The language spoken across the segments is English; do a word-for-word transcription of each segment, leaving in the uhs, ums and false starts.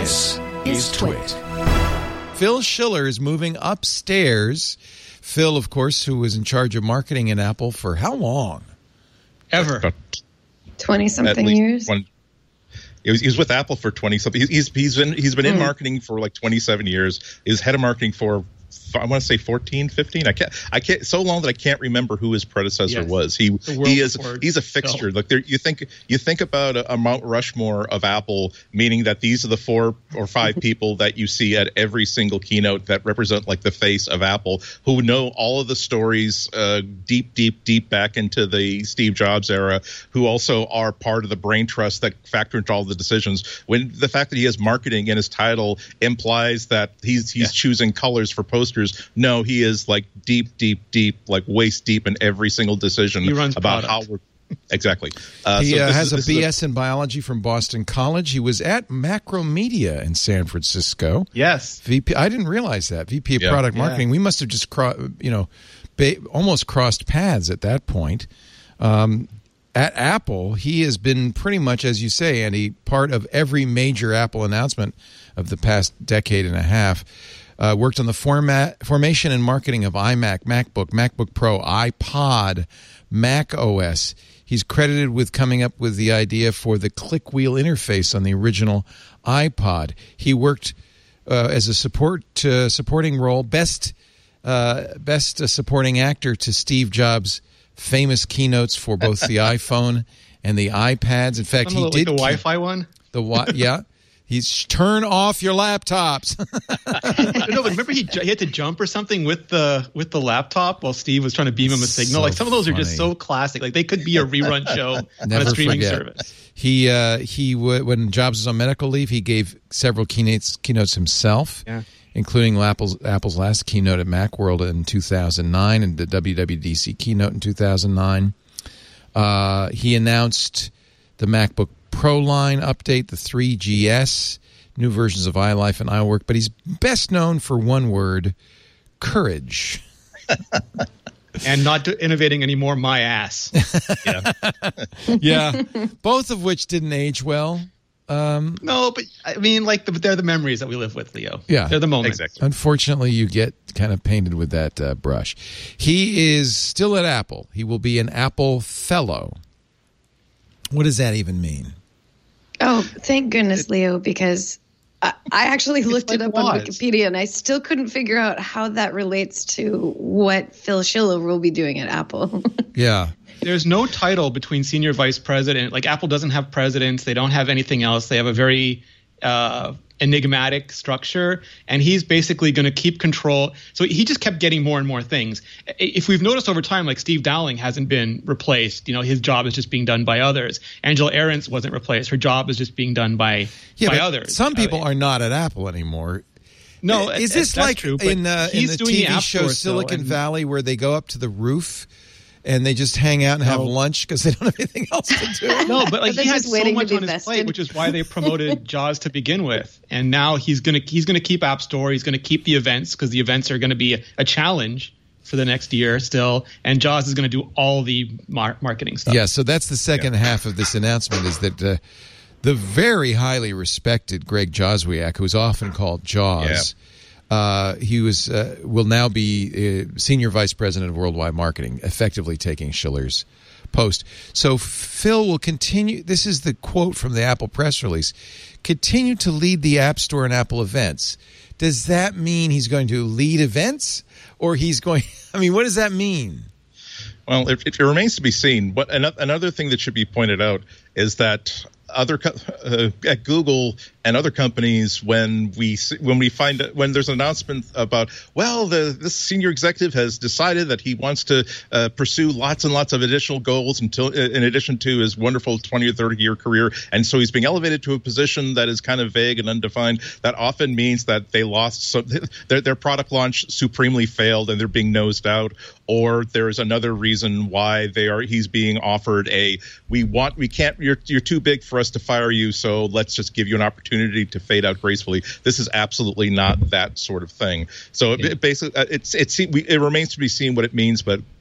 This is Twit. Phil Schiller is moving upstairs. Phil, of course, who was in charge of marketing in Apple for how long? Ever. twenty-something years. One, he, was, he was with Apple for twenty-something. He's, he's been, he's been mm. in marketing for like twenty-seven years. He's head of marketing for, I want to say fourteen, fifteen. I can't, I can't, so long that I can't remember who his predecessor yes. was. He, he is, he's a fixture. Phil. Look, there, you think, you think about a, a Mount Rushmore of Apple, meaning that these are the four or five people that you see at every single keynote that represent like the face of Apple, who know all of the stories uh, deep, deep, deep back into the Steve Jobs era, who also are part of the brain trust that factor into all the decisions. When the fact that he has marketing in his title implies that he's, he's yeah. choosing colors for posters. No, he is like deep, deep, deep, like waist deep in every single decision he runs about product. how we're exactly. Uh, he so uh, has is, a B S a, in biology from Boston College. He was at Macromedia in San Francisco. Yes, V P. I didn't realize that V P of yeah. Product yeah. Marketing. We must have just cro- you know, ba- almost crossed paths at that point. Um, at Apple, he has been pretty much, as you say, Andy, part of every major Apple announcement of the past decade and a half. Uh, worked on the format, formation and marketing of iMac, MacBook, MacBook Pro, iPod, Mac O S. He's credited with coming up with the idea for the click wheel interface on the original iPod. He worked uh, as a support uh, supporting role, best uh, best uh, supporting actor to Steve Jobs' famous keynotes for both the iPhone and the iPads. In fact, he like did the Wi-Fi one. The wi- yeah. He's turn off your laptops. No, but remember he, he had to jump or something with the with the laptop while Steve was trying to beam him a signal. So like some of those funny. are just so classic. Like they could be a rerun show Never on a streaming forget. service. He uh, he w- when Jobs was on medical leave, he gave several keynotes keynotes himself, yeah. including Apple's Apple's last keynote at Macworld in two thousand nine and the W W D C keynote in two thousand nine. Uh, he announced the MacBook Pro line update, the three G S, new versions of iLife and iWork, but he's best known for one word, courage. And not innovating anymore, my ass. yeah. Yeah, both of which didn't age well. Um, no, but I mean, like the, they're the memories that we live with, Leo. Yeah. They're the moments. Exactly. Unfortunately, you get kind of painted with that uh, brush. He is still at Apple. He will be an Apple Fellow. What does that even mean? Oh, thank goodness, Leo, because I, I actually looked like it up was. on Wikipedia, and I still couldn't figure out how that relates to what Phil Schiller will be doing at Apple. Yeah. There's no title between senior vice president. Like Apple doesn't have presidents. They don't have anything else. They have a very uh, enigmatic structure, and he's basically going to keep control. So he just kept getting more and more things. If we've noticed over time, like Steve Dowling hasn't been replaced. You know, his job is just being done by others. Angela Ahrendts wasn't replaced. Her job is just being done by, yeah, by but others. Some people uh, are not at Apple anymore. No, is this that's like true, in, uh, in the doing T V the App show Store, Silicon so, and, Valley where they go up to the roof and they just hang out and have No. lunch because they don't have anything else to do? No, but like They're he had just so waiting to much be on his vested. plate, which is why they promoted Jaws to begin with. And now he's gonna he's gonna keep App Store. He's gonna keep the events because the events are gonna be a, a challenge for the next year still. And Jaws is gonna do all the mar- marketing stuff. Yeah, so that's the second yeah. half of this announcement is that uh, the very highly respected Greg Joswiak, who's often called Jaws, yeah. uh, he was uh, will now be uh, Senior Vice President of Worldwide Marketing, effectively taking Schiller's post. So Phil will continue, this is the quote from the Apple press release, continue to lead the App Store and Apple events. Does that mean he's going to lead events? Or he's going, I mean, what does that mean? Well, it, it remains to be seen. But another thing that should be pointed out is that other uh, at Google and other companies, when we when we find when there's an announcement about, well, the this senior executive has decided that he wants to uh, pursue lots and lots of additional goals until in addition to his wonderful twenty or thirty year career, and so he's being elevated to a position that is kind of vague and undefined. That often means that they lost some, their their product launch supremely failed and they're being nosed out, or there's another reason why they are he's being offered a we want we can't you're you're too big for us to fire you, so let's just give you an opportunity to fade out gracefully. This is absolutely not that sort of thing. So yeah. it, basically, it's it's it, it remains to be seen what it means, but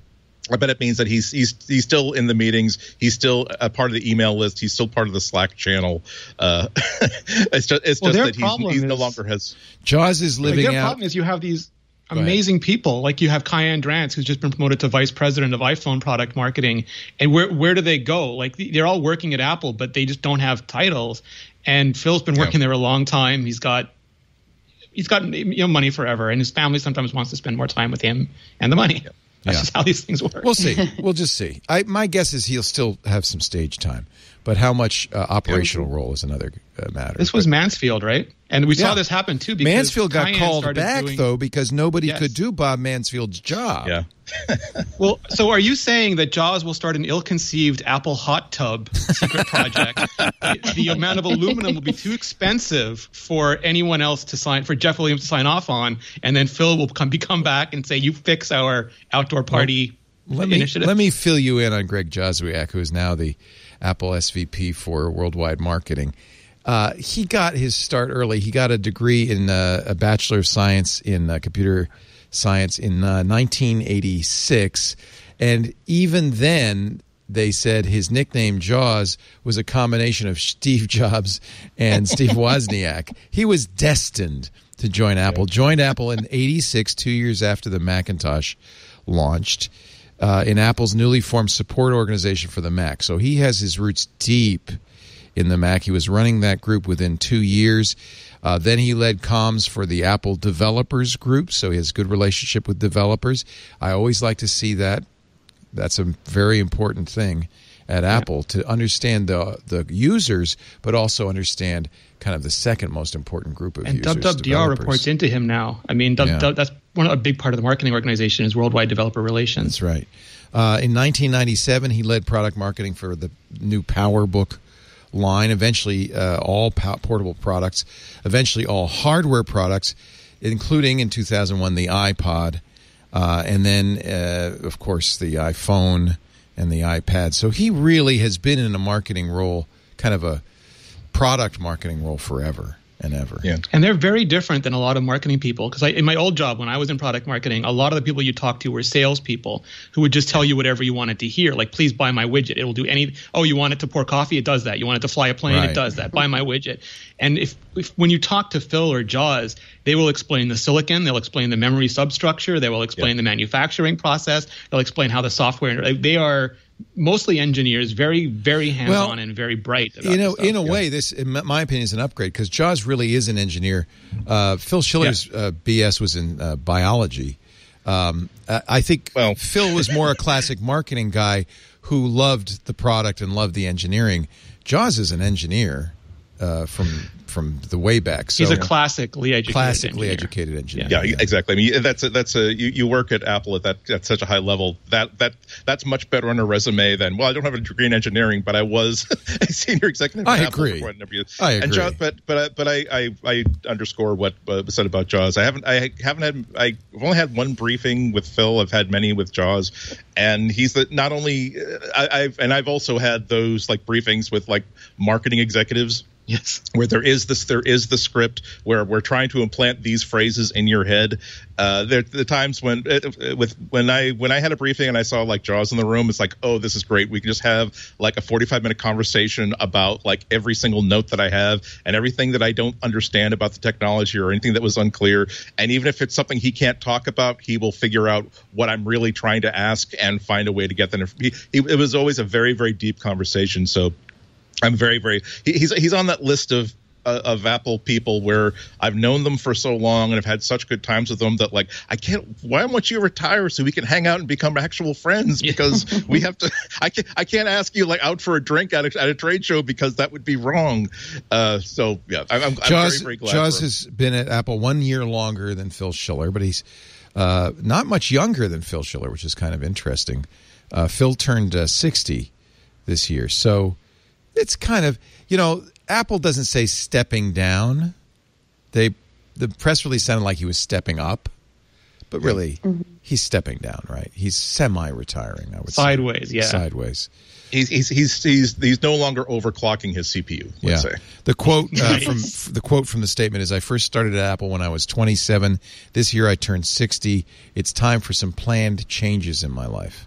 I bet it means that he's he's he's still in the meetings. He's still a part of the email list. He's still part of the Slack channel. Uh, it's just it's well, just their that he's, he's is, no longer has. Jaws is living like their out. problem is you have these amazing people, like you have Kyan Drance, who's just been promoted to vice president of iPhone product marketing. And where where do they go? Like they're all working at Apple, but they just don't have titles. And Phil's been working yeah. there a long time. He's got he's got you know money forever, and his family sometimes wants to spend more time with him and the money. Yeah. That's yeah. just how these things work. We'll see. We'll just see. I, my guess is he'll still have some stage time, but how much uh, operational yeah. role is another uh, matter. This was but, Mansfield, right? And we yeah. saw this happen too. Because Mansfield got Kyan called back doing, though because nobody yes. could do Bob Mansfield's job. Yeah. Well, so are you saying that Jaws will start an ill-conceived Apple hot tub secret project? the, the amount of aluminum will be too expensive for anyone else to sign, for Jeff Williams to sign off on, and then Phil will come, come back and say, "You fix our outdoor party well, let initiative." Me, let me fill you in on Greg Joswiak, who is now the Apple S V P for worldwide marketing. Uh, he got his start early. He got a degree in uh, a Bachelor of Science in uh, computer science in uh, nineteen eighty-six, and even then they said his nickname Jaws was a combination of Steve Jobs and Steve Wozniak. He was destined to join Apple. Joined Apple in eighty-six, two years after the Macintosh launched, uh, in Apple's newly formed support organization for the Mac. So he has his roots deep in the Mac. He was running that group within two years. Uh, then he led comms for the Apple Developers Group, so he has a good relationship with developers. I always like to see that. That's a very important thing at yeah. Apple, to understand the the users, but also understand kind of the second most important group of and users. And W W D R reports into him now. I mean, yeah. that's one a big part of the marketing organization is worldwide developer relations. That's right. Uh, in nineteen ninety-seven, he led product marketing for the new PowerBook line, eventually uh, all portable products, eventually all hardware products, including in two thousand one the iPod, uh, and then, uh, of course, the iPhone and the iPad. So he really has been in a marketing role, kind of a product marketing role forever and ever. Yeah. And they're very different than a lot of marketing people. Because in my old job, when I was in product marketing, a lot of the people you talk to were salespeople who would just tell you whatever you wanted to hear. Like, please buy my widget. It will do any. Oh, you want it to pour coffee? It does that. You want it to fly a plane? Right. It does that. Buy my widget. And if, if when you talk to Phil or Jaws, they will explain the silicon. They'll explain the memory substructure. They will explain yeah. the manufacturing process. They'll explain how the software. They are mostly engineers, very, very hands-on well, and very bright. About you know, stuff. in a way, this, in my opinion, is an upgrade because Jaws really is an engineer. Uh, Phil Schiller's yeah. uh, B S was in uh, biology. Um, I think well. Phil was more a classic marketing guy who loved the product and loved the engineering. Jaws is an engineer uh, from from the way back. So he's a classically educated classically engineer. educated engineer. Yeah, yeah, exactly. I mean, that's a, that's a you, you work at Apple at that at such a high level that that that's much better on a resume than well, I don't have a degree in engineering, but I was a senior executive. I at agree. Apple I agree. And Jaws, but but but I I, I underscore what uh, was said about Jaws. I haven't I haven't had I've only had one briefing with Phil. I've had many with Jaws, and he's the not only I, I've and I've also had those like briefings with like marketing executives. Yes, where there is this, there is the script where we're trying to implant these phrases in your head. Uh, there are the times when, uh, with when I when I had a briefing and I saw like Jaws in the room, it's like, oh, this is great. We can just have like a forty-five minute conversation about like every single note that I have and everything that I don't understand about the technology or anything that was unclear. And even if it's something he can't talk about, he will figure out what I'm really trying to ask and find a way to get that. He, he, it was always a very, very deep conversation. So. I'm very, very. He, he's he's on that list of uh, of Apple people where I've known them for so long and I've had such good times with them that like I can't. Why don't you retire so we can hang out and become actual friends? Because we have to. I can't. I can't ask you like out for a drink at a, at a trade show because that would be wrong. Uh, so yeah, I'm, I'm, Jaws, I'm very, very glad. Jaws has been at Apple one year longer than Phil Schiller, but he's uh, not much younger than Phil Schiller, which is kind of interesting. Uh, Phil turned uh, sixty this year, so. It's kind of, you know, Apple doesn't say stepping down. They, the press release sounded like he was stepping up, but really mm-hmm. he's stepping down, right? He's semi-retiring, I would Sideways, say. yeah. Sideways. He's he's he's he's he's no longer overclocking his C P U. Let's yeah. say The quote uh, from the quote from the statement is, "I first started at Apple when I was twenty-seven. This year I turned sixty. It's time for some planned changes in my life."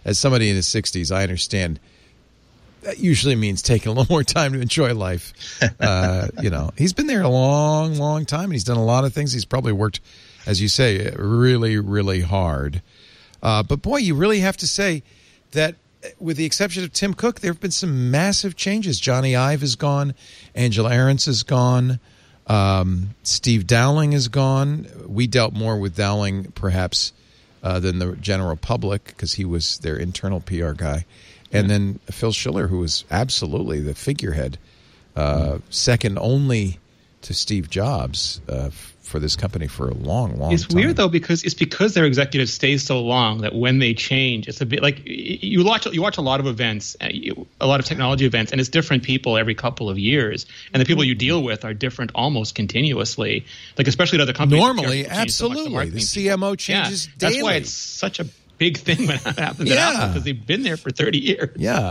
as somebody in his sixties, I understand that usually means taking a little more time to enjoy life. Uh, you know, he's been there a long, long time, and he's done a lot of things. He's probably worked, as you say, really, really hard. Uh, but boy, you really have to say that, with the exception of Tim Cook, there have been some massive changes. Johnny Ive is gone. Angela Ahrendts is gone. Um, Steve Dowling is gone. We dealt more with Dowling, perhaps, uh, than the general public, because he was their internal P R guy. And then Phil Schiller, who was absolutely the figurehead, uh, second only to Steve Jobs uh, for this company for a long, long it's time. It's weird, though, because it's because their executives stay so long that when they change, it's a bit like you watch you watch a lot of events, a lot of technology events, and it's different people every couple of years. And the people you deal with are different almost continuously, like especially at other companies. Normally, absolutely. So the, the C M O changes yeah, daily. That's why it's such a big thing when it happens yeah. at Apple, because they've been there for thirty years. Yeah.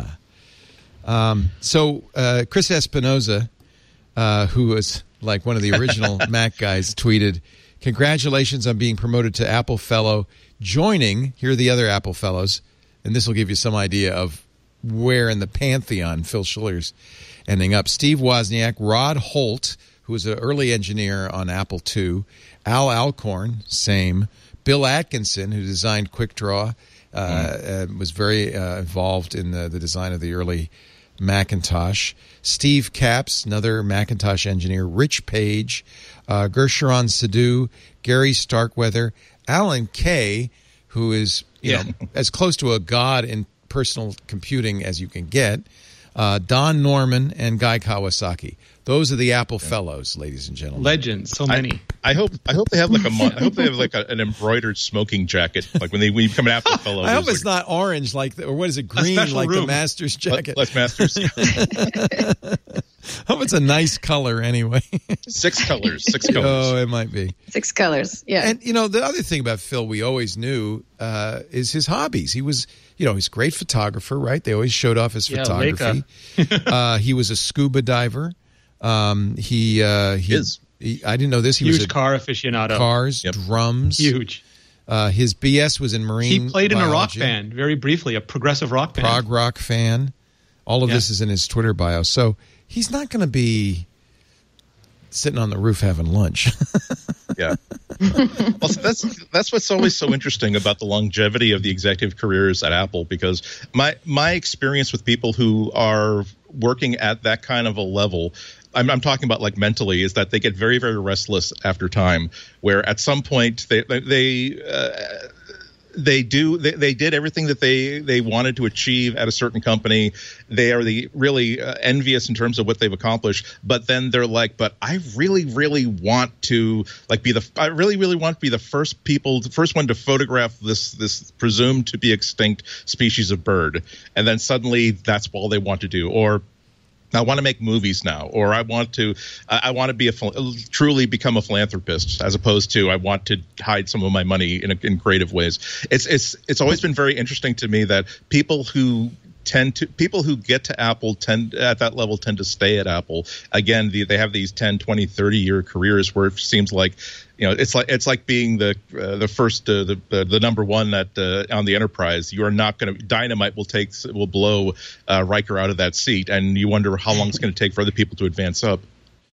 Um, so uh, Chris Espinoza, uh, who was like one of the original Mac guys, tweeted, "Congratulations on being promoted to Apple Fellow. Joining, here are the other Apple Fellows," and this will give you some idea of where in the pantheon Phil Schiller's ending up. Steve Wozniak, Rod Holt, who was an early engineer on Apple two, Al Alcorn, same, Bill Atkinson, who designed QuickDraw, uh, mm. uh, was very uh, involved in the, the design of the early Macintosh. Steve Capps, another Macintosh engineer. Rich Page, uh, Gersharon Sadhu, Gary Starkweather, Alan Kay, who is you yeah. know as close to a god in personal computing as you can get. Uh, Don Norman and Guy Kawasaki. Those are the Apple yeah. Fellows, ladies and gentlemen. Legends, so many. I, I hope I hope they have like a I hope they have like a, an embroidered smoking jacket, like when they when you become an Apple Fellow. I hope it's like, not orange, like the, or what is it, green, like room. the Master's jacket. Less Masters. I hope it's a nice color anyway. Six colors, six colors. Oh, it might be six colors. Yeah. And you know the other thing about Phil we always knew uh, is his hobbies. He was. You know, he's a great photographer, right? They always showed off his yeah, photography. uh, he was a scuba diver. Um, he, uh, he is. He, I didn't know this. He Huge was a car aficionado. Cars, yep. drums. Huge. Uh, his B S was in marine He played biology. in a rock band, very briefly, a progressive rock band. Prog rock fan. All of yeah. this is in his Twitter bio. So he's not going to be sitting on the roof having lunch. Yeah. Well, that's that's what's always so interesting about the longevity of the executive careers at Apple, because my my experience with people who are working at that kind of a level, I'm, I'm talking about like mentally, is that they get very, very restless after time, where at some point they they uh, they do they, they did everything that they they wanted to achieve at a certain company. They are the really uh, envious in terms of what they've accomplished, but then they're like, but I really really want to like be the I really really want to be the first people the first one to photograph this this presumed to be extinct species of bird, and then suddenly that's all they want to do. Or I want to make movies now, or I want to, I want to be a truly become a philanthropist, as opposed to I want to hide some of my money in, a, in creative ways. It's it's it's always been very interesting to me that people who tend to people who get to Apple tend at that level tend to stay at Apple. Again, the, they have these ten, twenty, thirty year careers where it seems like, you know, it's like it's like being the uh, the first uh, the, the the number one at uh, on the Enterprise. You are not going to dynamite will take will blow uh, Riker out of that seat, and you wonder how long it's going to take for other people to advance up.